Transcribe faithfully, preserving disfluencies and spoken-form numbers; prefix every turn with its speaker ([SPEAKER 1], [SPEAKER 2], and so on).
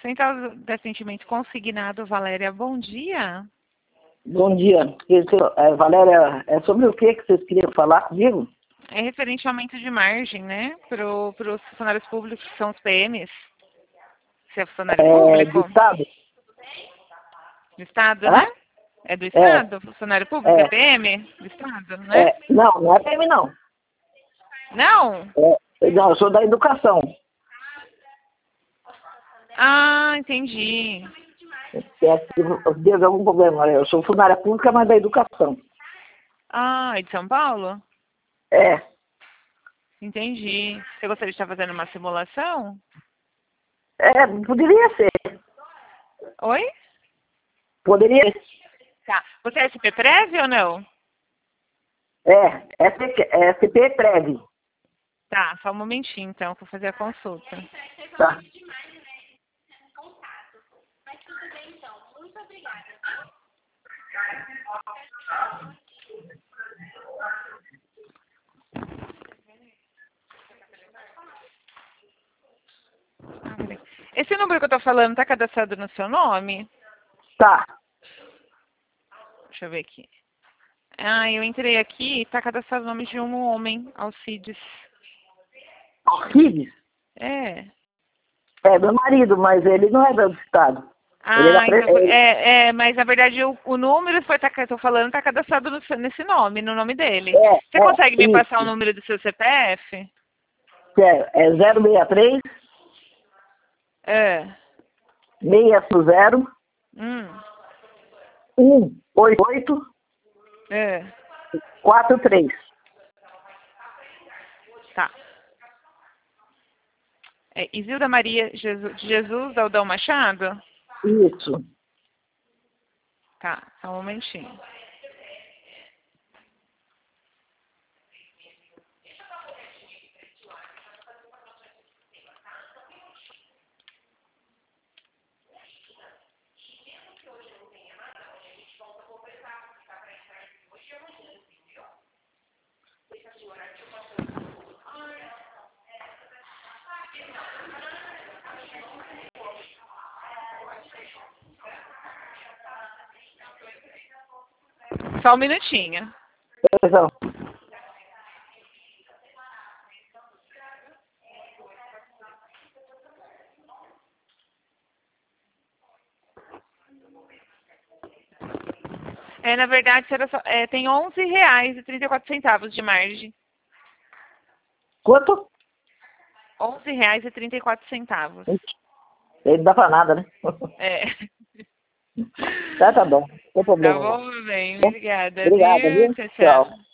[SPEAKER 1] Central de Atendimento Consignado, Valéria, bom dia.
[SPEAKER 2] Bom dia. É, Valéria, é sobre o que que vocês queriam falar comigo?
[SPEAKER 1] É referente ao aumento de margem, né, para os funcionários públicos, que são os P Ms. Você é funcionário
[SPEAKER 2] É,
[SPEAKER 1] público?
[SPEAKER 2] do Estado?
[SPEAKER 1] Do Estado,
[SPEAKER 2] Hã?
[SPEAKER 1] né? É do Estado?
[SPEAKER 2] É,
[SPEAKER 1] Funcionário público? É
[SPEAKER 2] é,
[SPEAKER 1] P M? Do Estado, né?
[SPEAKER 2] é, não, não é P M não.
[SPEAKER 1] Não?
[SPEAKER 2] É, não, eu sou da educação.
[SPEAKER 1] Ah, entendi.
[SPEAKER 2] É, teve algum problema, eu sou funcionária pública, mas da educação.
[SPEAKER 1] Ah, é de São Paulo?
[SPEAKER 2] É,
[SPEAKER 1] Entendi. Você gostaria de estar fazendo uma simulação?
[SPEAKER 2] é, poderia ser.
[SPEAKER 1] Oi?
[SPEAKER 2] Poderia ser.
[SPEAKER 1] Tá. Você é S P Prev ou não?
[SPEAKER 2] É, S P Prev.
[SPEAKER 1] Tá, só um momentinho então, para fazer a consulta.
[SPEAKER 2] Tá.
[SPEAKER 1] Esse número que eu tô falando tá cadastrado no seu nome?
[SPEAKER 2] Tá.
[SPEAKER 1] Deixa eu ver aqui. Ah, eu entrei aqui e tá cadastrado o nome de um homem, Alcides.
[SPEAKER 2] Alcides?
[SPEAKER 1] É.
[SPEAKER 2] É meu marido, mas ele não é do Estado. Ele
[SPEAKER 1] Ah,
[SPEAKER 2] é,
[SPEAKER 1] então,
[SPEAKER 2] ele,
[SPEAKER 1] é, é, mas na verdade o, o número foi, tá, que eu tô falando tá cadastrado no, seu- nesse nome, no nome dele.
[SPEAKER 2] é,
[SPEAKER 1] Você
[SPEAKER 2] é,
[SPEAKER 1] consegue me passar o
[SPEAKER 2] isso.
[SPEAKER 1] número do seu C P F?
[SPEAKER 2] É, é zero seis três,
[SPEAKER 1] É.
[SPEAKER 2] seis zero,
[SPEAKER 1] Hum.
[SPEAKER 2] um oito oito,
[SPEAKER 1] É.
[SPEAKER 2] quatro três.
[SPEAKER 1] Tá. É Isilda Maria Jesus, de Jesus Aldão Machado?
[SPEAKER 2] Isso.
[SPEAKER 1] Tá, só um momentinho. Só um minutinho.
[SPEAKER 2] Perdão.
[SPEAKER 1] É, na verdade, era só, é, tem onze reais e trinta e quatro centavos de margem.
[SPEAKER 2] Quanto?
[SPEAKER 1] onze reais e trinta e quatro centavos.
[SPEAKER 2] Ele não dá pra nada, né?
[SPEAKER 1] É.
[SPEAKER 2] Tá, tá bom. Não tem
[SPEAKER 1] Tá
[SPEAKER 2] problema,
[SPEAKER 1] bom,
[SPEAKER 2] não.
[SPEAKER 1] meu bem. Obrigada,
[SPEAKER 2] Obrigada,
[SPEAKER 1] viu?
[SPEAKER 2] viu?
[SPEAKER 1] Tchau,
[SPEAKER 2] Tchau.
[SPEAKER 1] tchau.